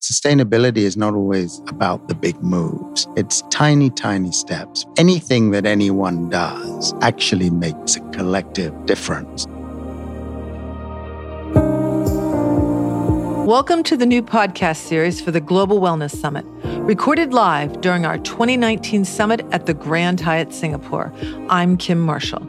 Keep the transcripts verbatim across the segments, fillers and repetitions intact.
sustainability is not always about the big moves. It's tiny, tiny steps. Anything that anyone does actually makes a collective difference. Welcome to the new podcast series for the Global Wellness Summit, recorded live during our twenty nineteen summit at the Grand Hyatt Singapore. I'm Kim Marshall.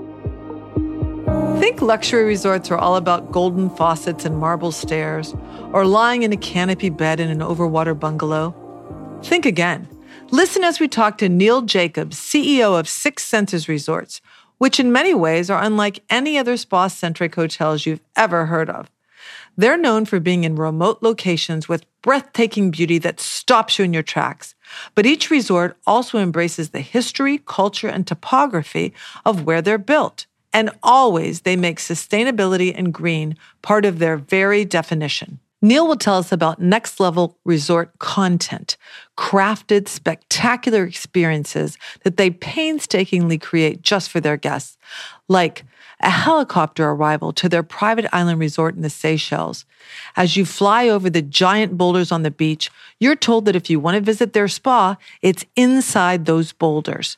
Think luxury resorts are all about golden faucets and marble stairs, or lying in a canopy bed in an overwater bungalow? Think again. Listen as we talk to Neil Jacobs, C E O of Six Senses Resorts, which in many ways are unlike any other spa-centric hotels you've ever heard of. They're known for being in remote locations with breathtaking beauty that stops you in your tracks. But each resort also embraces the history, culture, and topography of where they're built. And always they make sustainability and green part of their very definition. Neil will tell us about next-level resort content, crafted, spectacular experiences that they painstakingly create just for their guests, like a helicopter arrival to their private island resort in the Seychelles. As you fly over the giant boulders on the beach, you're told that if you want to visit their spa, it's inside those boulders.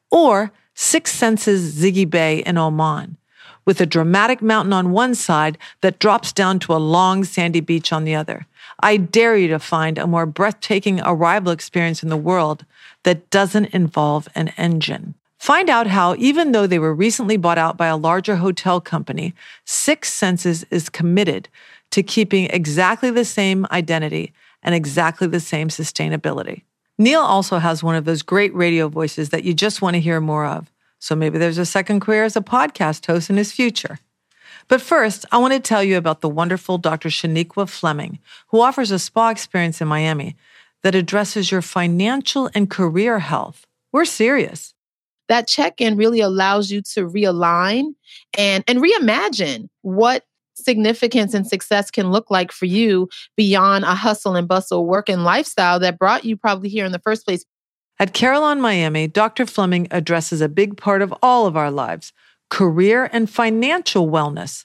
Or Six Senses Ziggy Bay in Oman, with a dramatic mountain on one side that drops down to a long sandy beach on the other. I dare you to find a more breathtaking arrival experience in the world that doesn't involve an engine. Find out how, even though they were recently bought out by a larger hotel company, Six Senses is committed to keeping exactly the same identity and exactly the same sustainability. Neil also has one of those great radio voices that you just want to hear more of. So maybe there's a second career as a podcast host in his future. But first, I want to tell you about the wonderful Doctor Shaniqua Fleming, who offers a spa experience in Miami that addresses your financial and career health. We're serious. That check-in really allows you to realign and, and reimagine what significance and success can look like for you beyond a hustle and bustle work and lifestyle that brought you probably here in the first place. At Carillon Miami, Doctor Fleming addresses a big part of all of our lives, career and financial wellness.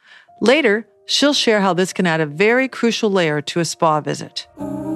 Later, she'll share how this can add a very crucial layer to a spa visit.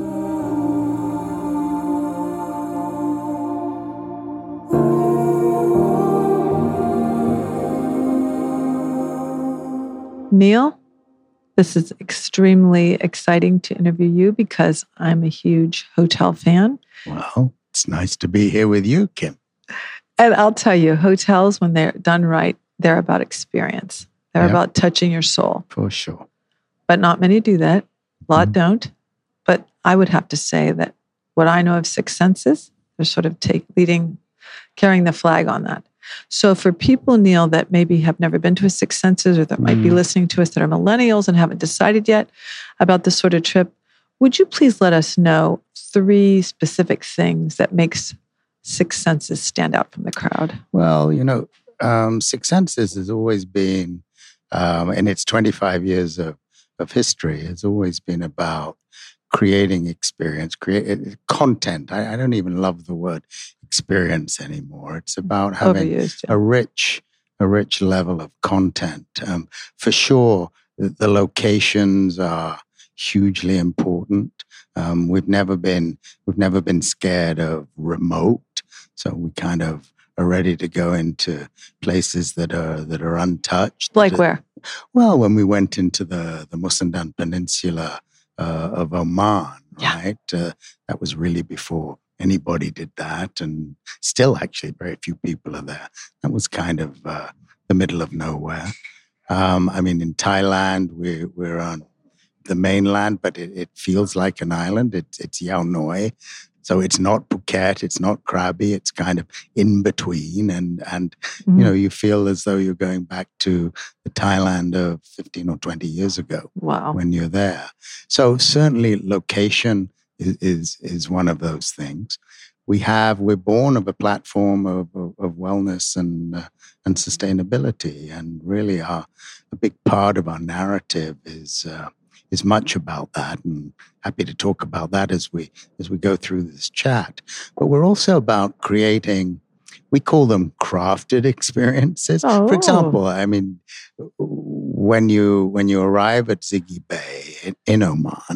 Neil, this is extremely exciting to interview you because I'm a huge hotel fan. Well, it's nice to be here with you, Kim. And I'll tell you, hotels, when they're done right, they're about experience. They're yep. about touching your soul. For sure. But not many do that. A lot mm-hmm. don't. But I would have to say that what I know of Six Senses, they're sort of take, leading, carrying the flag on that. So for people, Neil, that maybe have never been to a Six Senses or that might mm. be listening to us that are millennials and haven't decided yet about this sort of trip, would you please let us know three specific things that makes Six Senses stand out from the crowd? Well, you know, um, Six Senses has always been, um, in its twenty-five years of, of history, has always been about creating experience, create content. I, I don't even love the word experience anymore. It's about having Overused, yeah. a rich, a rich level of content. Um, for sure, the, the locations are hugely important. Um, we've never been, we've never been scared of remote, so we kind of are ready to go into places that are that are untouched. Like that, where? Well, when we went into the the Musandam Peninsula uh, of Oman, yeah. right? Uh, that was really before anybody did that, and still actually very few people are there. That was kind of uh, the middle of nowhere. Um, I mean, in Thailand, we're, we're on the mainland, but it, it feels like an island. It's, it's Yao Noi. So it's not Phuket, it's not Krabi, it's kind of in between. And, and mm-hmm. you know, you feel as though you're going back to the Thailand of fifteen or twenty years ago. Wow. When you're there. So certainly location is, is, is one of those things. We have, we're born of a platform of, of, of wellness and, uh, and sustainability. And really our, a big part of our narrative is, uh, is much about that, and happy to talk about that as we as we go through this chat. But we're also about creating, we call them crafted experiences. Oh. For example, I mean, when you when you arrive at Ziggy Bay in, in Oman,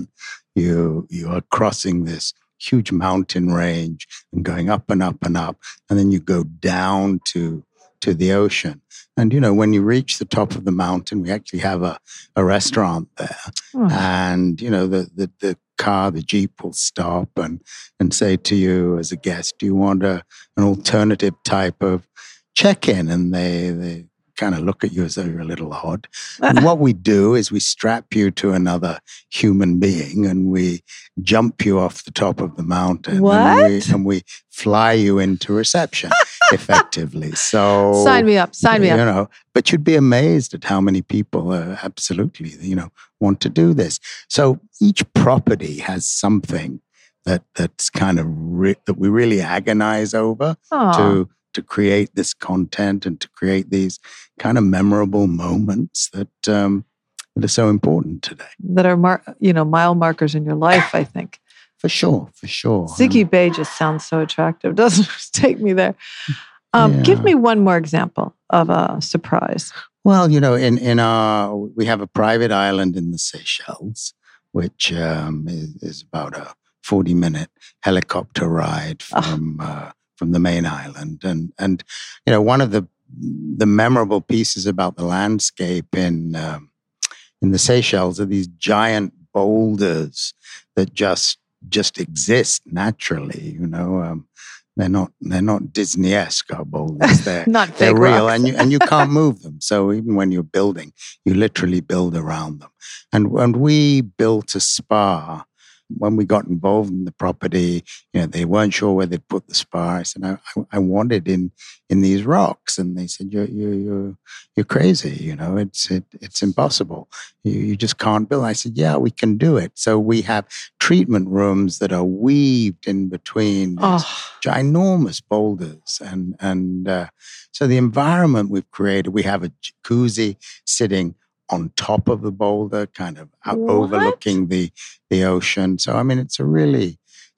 you you are crossing this huge mountain range and going up and up and up, and then you go down to to the ocean. And, you know, when you reach the top of the mountain, we actually have a, a restaurant there. Oh. And, you know, the, the, the car, the Jeep will stop and, and say to you as a guest, do you want a, an alternative type of check-in? And they, they kind of look at you as though you're a little odd. And what we do is we strap you to another human being and we jump you off the top of the mountain. What? And we, and we fly you into reception. Effectively. So sign me up, sign me you up. You know, but you'd be amazed at how many people uh, absolutely, you know, want to do this. So each property has something that that's kind of re- that we really agonize over Aw. to to create this content and to create these kind of memorable moments that um, that are so important today. That are, mar- you know, mile markers in your life, I think. For sure, for sure. Ziggy Bay just sounds so attractive. Doesn't it? Take me there. Um, Yeah. Give me one more example of a surprise. Well, you know, in, in our, we have a private island in the Seychelles, which um, is, is about a forty minute helicopter ride from, uh, from the main island. And, and, you know, one of the, the memorable pieces about the landscape in, um, in the Seychelles are these giant boulders that just, just exist naturally, you know, um, They're not they're not Disney-esque, our boulders. They're, Not fake they're real, rocks. and you and you can't move them. So even when you're building, you literally build around them. And and we built a spa. When we got involved in the property, you know, they weren't sure where they'd put the spa. I said, I, I, I want it in in these rocks, and they said, you're you're you're, you're crazy. You know, it's it, it's impossible. You you just can't build. I said, yeah, we can do it. So we have treatment rooms that are weaved in between these Oh, ginormous boulders, and and uh, so the environment we've created. We have a jacuzzi sitting on top of the boulder, kind of out What? overlooking the the ocean. So I mean, it's a really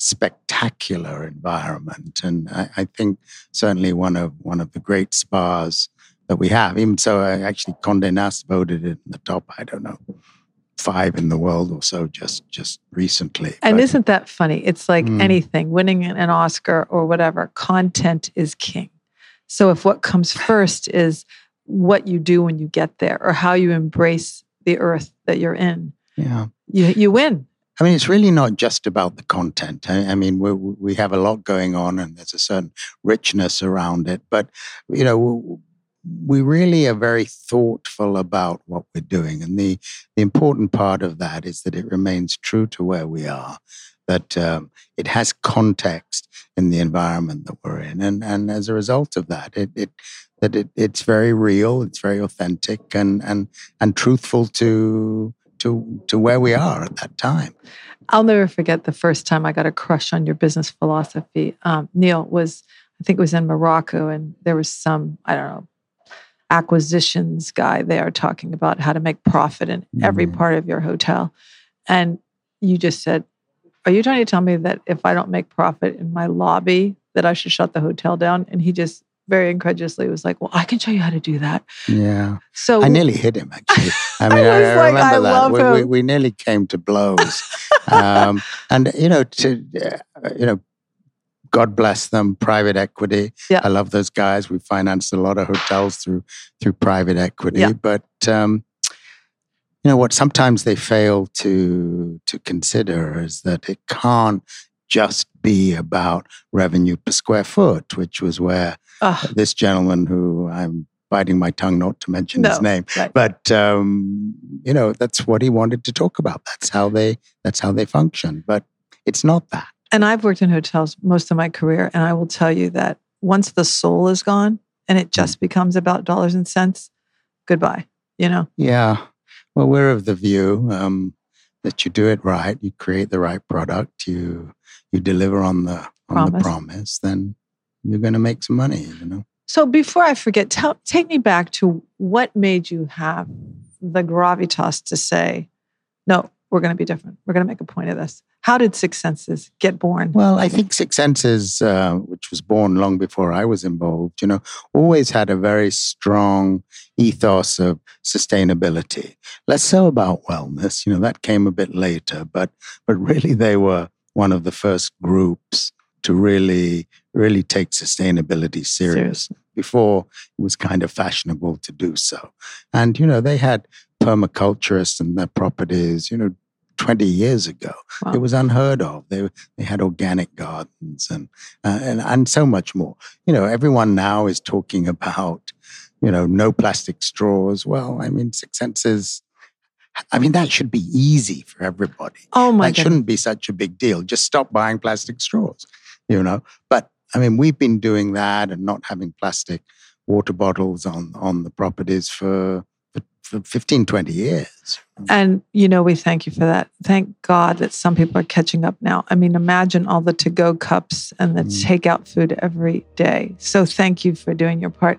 spectacular environment, and I, I think certainly one of one of the great spas that we have. Even so, uh, actually, Condé Nast voted it in the top. I don't know, five in the world or so just just recently. and But- isn't that funny? It's like Mm. anything, winning an Oscar or whatever, content is king. So if what comes first is what you do when you get there or how you embrace the earth that you're in, yeah. you you win. I mean, it's really not just about the content. I, I mean, we we have a lot going on, and there's a certain richness around it. But you know, we really are very thoughtful about what we're doing, and the the important part of that is that it remains true to where we are. That um, it has context in the environment that we're in, and and as a result of that, it it that it, it's very real, it's very authentic, and and and truthful to. To, to where we are at that time. I'll never forget the first time I got a crush on your business philosophy. Um, Neil was, I think it was in Morocco, and there was some, I don't know, acquisitions guy there talking about how to make profit in every Mm. part of your hotel. And you just said, are you trying to tell me that if I don't make profit in my lobby, that I should shut the hotel down? And he just very incredulously was like, well, I can show you how to do that. Yeah. So I nearly hit him, actually. I mean, I, was I like, remember I that. love we, we, him. we nearly came to blows. um, and, you know, to, uh, you know, God bless them, private equity. Yeah. I love those guys. We financed a lot of hotels through through private equity. Yeah. But, um, you know, what sometimes they fail to to consider is that it can't just be about revenue per square foot, which was where Ugh. this gentleman who I'm biting my tongue not to mention his No, name, right. but um, you know, that's what he wanted to talk about. That's how they that's how they function. But it's not that. And I've worked in hotels most of my career, and I will tell you that once the soul is gone and it just becomes about dollars and cents, goodbye, you know? Yeah. Well, we're of the view um, that you do it right, you create the right product, you you deliver on the on the Promise. promise, then you're going to make some money. You know. So before I forget, tell, take me back to what made you have the gravitas to say, no, we're going to be different. We're going to make a point of this. How did Six Senses get born? Well, I think Six Senses, uh, which was born long before I was involved, you know, always had a very strong ethos of sustainability. Less so about wellness, you know, that came a bit later, but but really they were one of the first groups to really, really take sustainability serious. Seriously. Before it was kind of fashionable to do so. And, you know, they had permaculturists and their properties, you know, twenty years ago. Wow. It was unheard of. They they had organic gardens and, uh, and and so much more. You know, everyone now is talking about, you know, no plastic straws. Well, I mean, Six Senses, I mean, that should be easy for everybody. Oh my That goodness. Shouldn't be such a big deal. Just stop buying plastic straws, you know. But, I mean, we've been doing that and not having plastic water bottles on, on the properties for for fifteen, twenty years. And, you know, we thank you for that. Thank God that some people are catching up now. I mean, imagine all the to-go cups and the mm. takeout food every day. So thank you for doing your part.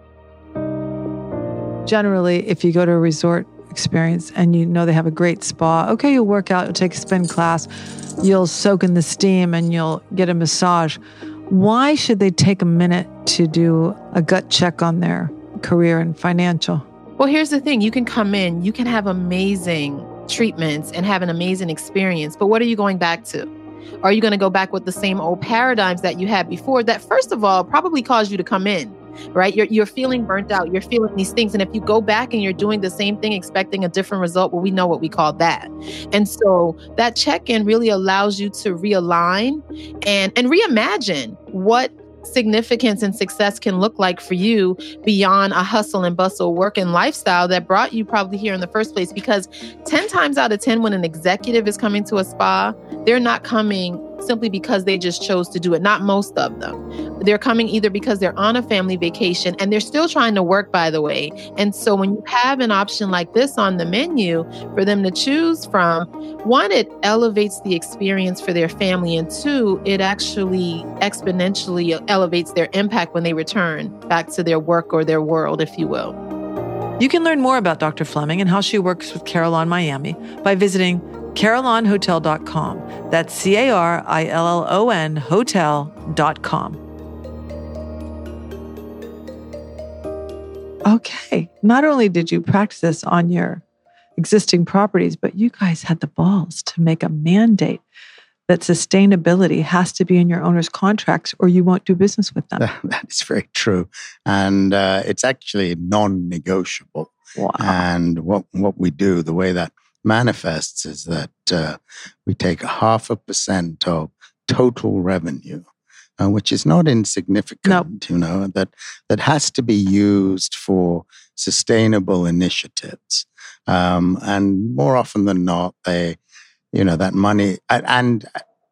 Generally, if you go to a resort experience and you know they have a great spa, okay, you'll work out, you'll take a spin class, you'll soak in the steam and you'll get a massage. Why should they take a minute to do a gut check on their career and financial? Well, here's the thing. You can come in, you can have amazing treatments and have an amazing experience, but what are you going back to? Are you going to go back with the same old paradigms that you had before that, first of all, probably caused you to come in, right? You're, you're feeling burnt out. You're feeling these things. And if you go back and you're doing the same thing, expecting a different result, well, we know what we call that. And so that check-in really allows you to realign and, and reimagine what significance and success can look like for you beyond a hustle and bustle work and lifestyle that brought you probably here in the first place. Because ten times out of ten, when an executive is coming to a spa, they're not coming simply because they just chose to do it. Not most of them. They're coming either because they're on a family vacation and they're still trying to work, by the way. And so when you have an option like this on the menu for them to choose from, one, it elevates the experience for their family. And two, it actually exponentially elevates their impact when they return back to their work or their world, if you will. You can learn more about Doctor Fleming and how she works with Carillon Miami by visiting carillon hotel dot com. That's C A R I L L O N hotel dot com. Okay. Not only did you practice this on your existing properties, but you guys had the balls to make a mandate that sustainability has to be in your owner's contracts or you won't do business with them. That is very true. And uh, it's actually non-negotiable. Wow. And what, what we do, the way that manifests is that uh, we take a half a percent of total revenue, uh, which is not insignificant, nope. you know, that, that has to be used for sustainable initiatives. Um, and more often than not, they, you know, that money, and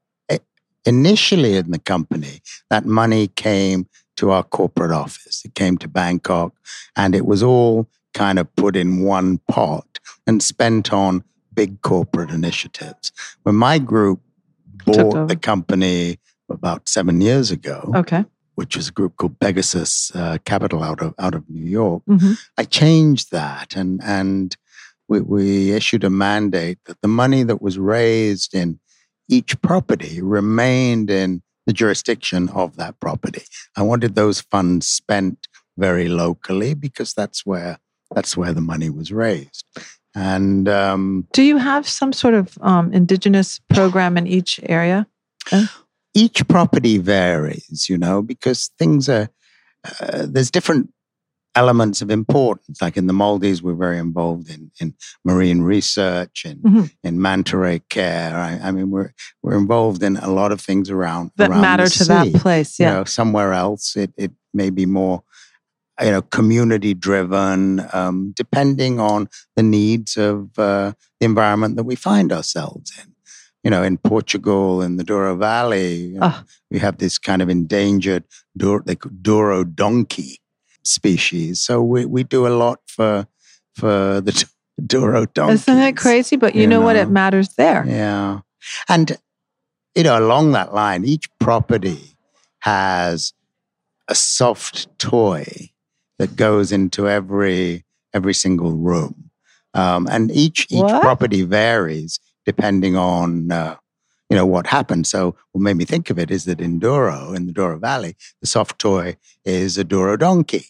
initially in the company, that money came to our corporate office. It came to Bangkok, and it was all kind of put in one pot and spent on big corporate initiatives. When my group bought the company about seven years ago, okay. which was a group called Pegasus uh, Capital out of out of New York, mm-hmm. I changed that and and we, we issued a mandate that the money that was raised in each property remained in the jurisdiction of that property. I wanted those funds spent very locally because that's where that's where the money was raised. And um, do you have some sort of um, indigenous program in each area? Uh? Each property varies, you know, because things are, uh, there's different elements of importance. Like in the Maldives, we're very involved in, in marine research and mm-hmm. in manta ray care. I, I mean, we're we're involved in a lot of things around that around matter the to sea. that place. Yeah, you know, somewhere else, it it may be more, you know, community driven, um, depending on the needs of uh, the environment that we find ourselves in. You know, in Portugal, in the Douro Valley, you know, oh. we have this kind of endangered Douro, like Douro donkey species. So we, we do a lot for for the Douro donkey. Isn't that crazy? But you, you know, know what? It matters there. Yeah. And, you know, along that line, each property has a soft toy that goes into every every single room. Um, and each each what? property varies depending on, uh, you know, what happened. So what made me think of it is that in Douro, in the Douro Valley, the soft toy is a Douro donkey.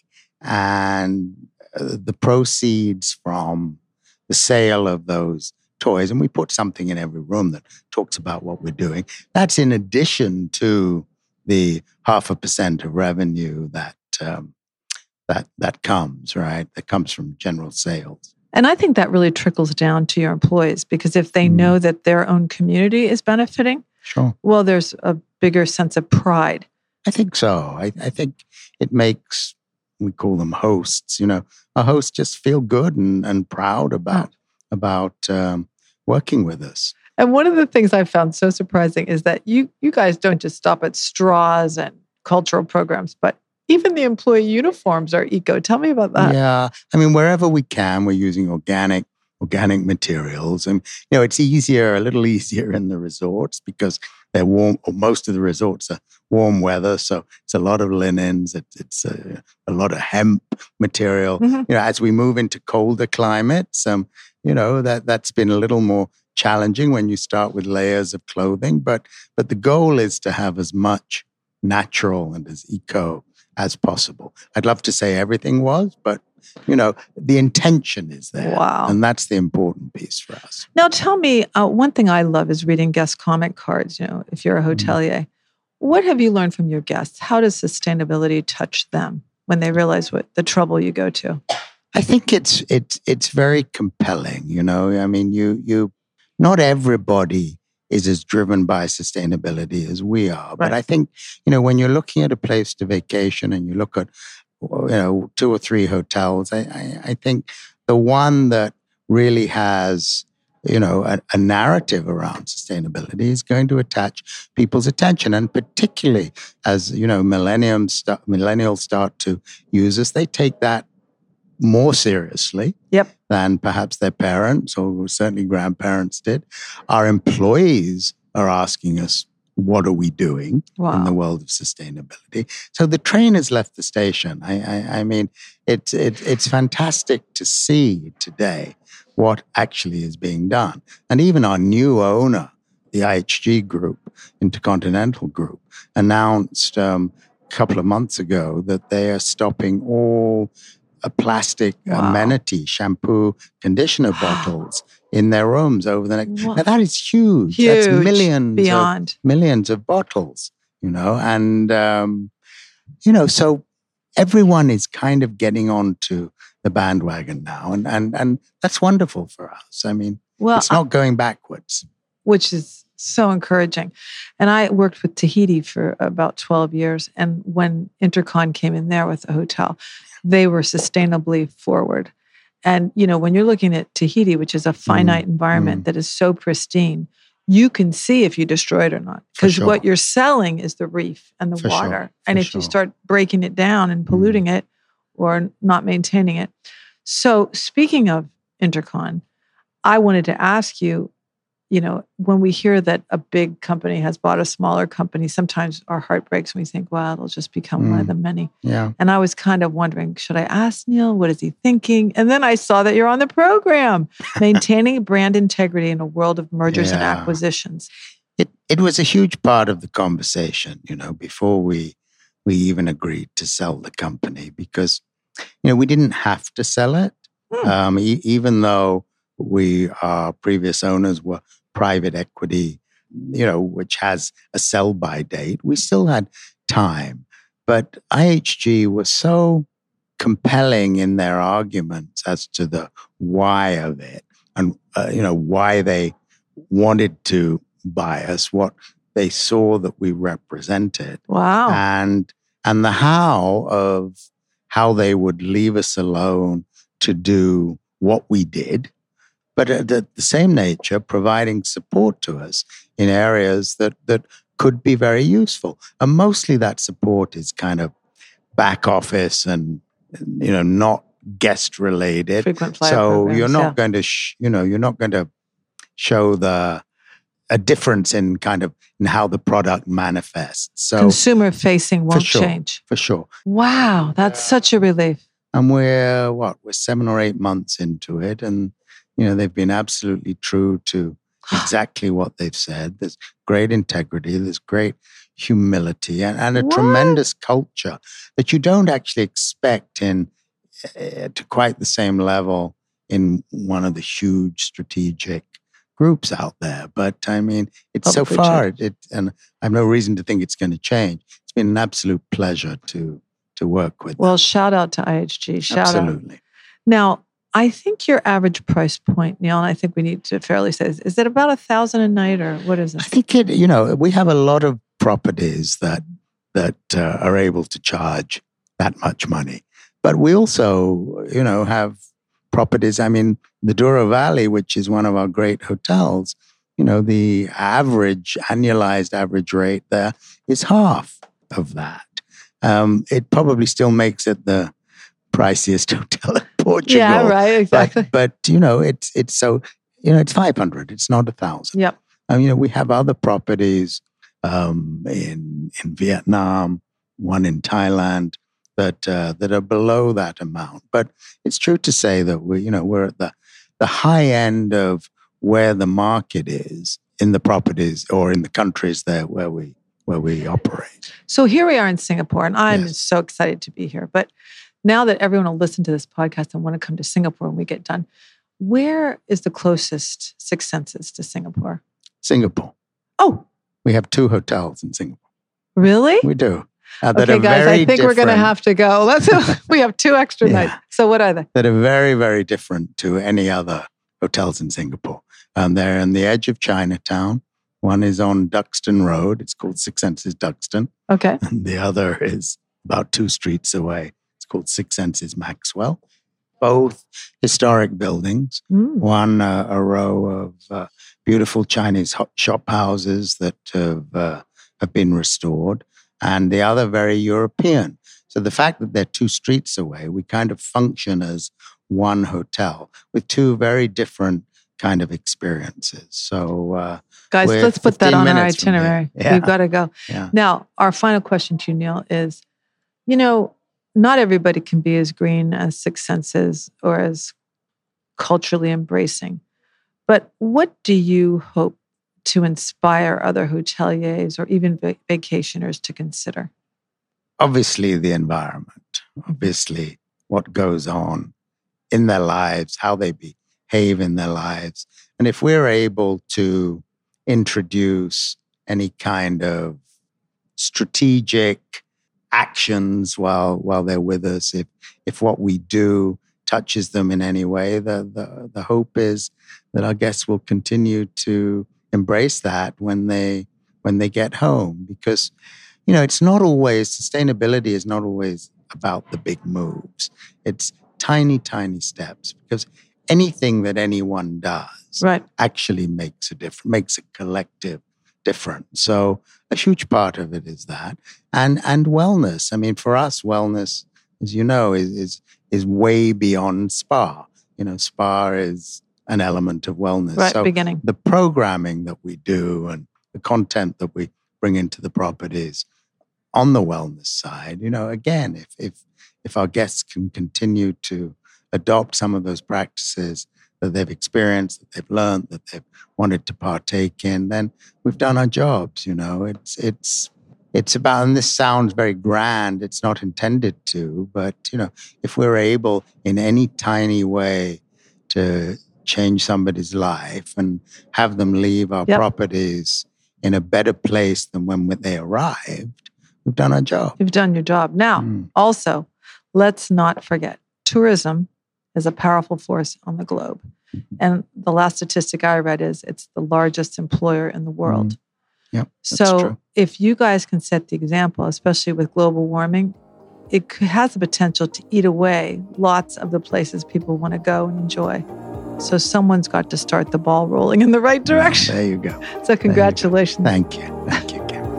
And uh, the proceeds from the sale of those toys, and we put something in every room that talks about what we're doing, that's in addition to the half a percent of revenue that um, that that comes, right? That comes from general sales. And I think that really trickles down to your employees, because if they mm. know that their own community is benefiting, sure. well, there's a bigger sense of pride. I think so. I, I think it makes, we call them hosts, you know, a host just feel good and, and proud about, oh. about um, working with us. And one of the things I found so surprising is that you you guys don't just stop at straws and cultural programs, but even the employee uniforms are eco. Tell me about that. Yeah. I mean, wherever we can, we're using organic organic materials. And, you know, it's easier, a little easier in the resorts because they're warm, or most of the resorts are warm weather. So it's a lot of linens. It, it's a, a lot of hemp material. Mm-hmm. You know, as we move into colder climates, um, you know, that, that's been a little more challenging when you start with layers of clothing. But, but the goal is to have as much natural and as eco as possible. I'd love to say everything was, but, you know, the intention is there. Wow. And that's the important piece for us. Now, tell me, uh, one thing I love is reading guest comment cards, you know, if you're a hotelier. Mm-hmm. What have you learned from your guests? How does sustainability touch them when they realize what the trouble you go to? I think it's it's it's very compelling, you know. I mean, you you not everybody is as driven by sustainability as we are. But right. I think, you know, when you're looking at a place to vacation and you look at, you know, two or three hotels, I, I, I think the one that really has, you know, a, a narrative around sustainability is going to attach people's attention. And particularly as, you know, millennials start, millennials start to use us, they take that more seriously yep. than perhaps their parents or certainly grandparents did. Our employees are asking us, what are we doing wow. in the world of sustainability? So the train has left the station. I, I, I mean, it's it, it's fantastic to see today what actually is being done. And even our new owner, the I H G Group, Intercontinental Group, announced um, a couple of months ago that they are stopping all a plastic wow. amenity, shampoo, conditioner bottles in their rooms over the next. Wow. Now that is huge. Huge. That's millions, beyond of, millions of bottles, you know, and, um, you know, so everyone is kind of getting onto the bandwagon now. And, and, and that's wonderful for us. I mean, well, it's not going backwards. Which is so encouraging. And I worked with Tahiti for about twelve years. And when Intercon came in there with a hotel, they were sustainably forward. And, you know, when you're looking at Tahiti, which is a finite mm, environment mm. that is so pristine, you can see if you destroy it or not. Because sure. what you're selling is the reef and the For water. Sure. And For if sure. you start breaking it down and polluting mm. it or not maintaining it. So speaking of Intercon, I wanted to ask you, you know, when we hear that a big company has bought a smaller company, sometimes our heart breaks and we think, well, it'll just become mm. one of the many. Yeah. And I was kind of wondering, should I ask Neil? What is he thinking? And then I saw that you're on the program, Maintaining Brand Integrity in a World of Mergers yeah. and Acquisitions. It it was a huge part of the conversation, you know, before we we even agreed to sell the company because, you know, we didn't have to sell it, mm. um, e- even though we, our previous owners were private equity, you know, which has a sell-by date. We still had time. But I H G was so compelling in their arguments as to the why of it and, uh, you know, why they wanted to buy us, what they saw that we represented. Wow. And, and the how of how they would leave us alone to do what we did, but at the same nature, providing support to us in areas that, that could be very useful. And mostly that support is kind of back office and, you know, not guest related. Frequent flyer so programs, you're not yeah. going to, sh- you know, you're not going to show the a difference in kind of in how the product manifests. So consumer facing won't sure, change. For sure. Wow, that's such a relief. And we're what? We're seven or eight months into it, and you know, they've been absolutely true to exactly what they've said. There's great integrity. There's great humility and, and a What? tremendous culture that you don't actually expect in uh, to quite the same level in one of the huge strategic groups out there. But I mean, it's so Publicly far, traded. it, and I have no reason to think it's going to change. It's been an absolute pleasure to to work with. Well, them. shout out to I H G. Shout out. Absolutely. Now, I think your average price point, Neil, and I think we need to fairly say, is, is it about a thousand a night or what is I it? think it. You know, we have a lot of properties that that uh, are able to charge that much money, but we also, you know, have properties. I mean, the Douro Valley, which is one of our great hotels, you know, the average annualized average rate there is half of that. Um, it probably still makes it the priciest hotel in Portugal. Yeah, right, exactly. But, but you know, it's it's so you know, it's five hundred. It's not a thousand. Yep. Um, you know, we have other properties um, in in Vietnam, one in Thailand that uh, that are below that amount. But it's true to say that we, you know, we're at the the high end of where the market is in the properties or in the countries there where we where we operate. So here we are in Singapore, and I'm Yes. so excited to be here. But now that everyone will listen to this podcast and want to come to Singapore when we get done, where is the closest Six Senses to Singapore? Singapore. Oh, We have two hotels in Singapore. really? We do. Uh, that Okay, are guys, very I think we're going to different- have to go. Let's. We have two extra Yeah. nights. So what are they? that are very, very different to any other hotels in Singapore. Um, they're on the edge of Chinatown. One is on Duxton Road. It's called Six Senses Duxton. Okay. And the other is about two streets away. It's called Six Senses Maxwell. Both historic buildings. Mm. One, uh, a row of uh, beautiful Chinese hot shop houses that have, uh, have been restored. And the other very European. So the fact that they're two streets away, we kind of function as one hotel with two very different kind of experiences. So, uh, Guys, we're let's put that fifteen on our minutes from here. itinerary. Yeah. We've got to go. yeah. Now, our final question to you, Neil, is, you know, not everybody can be as green as Six Senses or as culturally embracing. But what do you hope to inspire other hoteliers or even va- vacationers to consider? Obviously, the environment, obviously, what goes on in their lives, how they behave in their lives. And if we're able to introduce any kind of strategic actions while while they're with us, if if what we do touches them in any way, the the, the hope is that our guests will continue to embrace that when they when they get home. Because, you know, it's not always, sustainability is not always about the big moves. It's tiny, tiny steps, because anything that anyone does Right. actually makes a difference, makes a collective difference. So a huge part of it is that. And and wellness. I mean, for us, wellness, as you know, is is, is way beyond spa. You know, spa is an element of wellness. Right. So Beginning. the programming that we do and the content that we bring into the properties on the wellness side, you know, again, if if if our guests can continue to adopt some of those practices that they've experienced, that they've learned, that they've wanted to partake in, then we've done our jobs. You know, it's it's it's about, and this sounds very grand, it's not intended to, but you know, if we're able in any tiny way to change somebody's life and have them leave our Yep. properties in a better place than when they arrived, we've done our job. You've done your job. Now, Mm. also, let's not forget, tourism is a powerful force on the globe. And the last statistic I read is it's the largest employer in the world. Yep, that's So true. if you guys can set the example, especially with global warming, it c- has the potential to eat away lots of the places people want to go and enjoy. So someone's got to start the ball rolling in the right direction. There you go. So congratulations. Thank you. Thank you, Kim.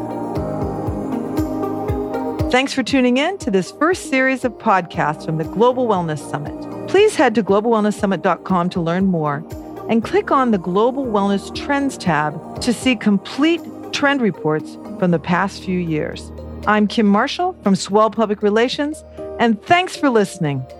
Thanks for tuning in to this first series of podcasts from the Global Wellness Summit. Please head to global wellness summit dot com to learn more and click on the Global Wellness Trends tab to see complete trend reports from the past few years. I'm Kim Marshall from Swell Public Relations, and thanks for listening.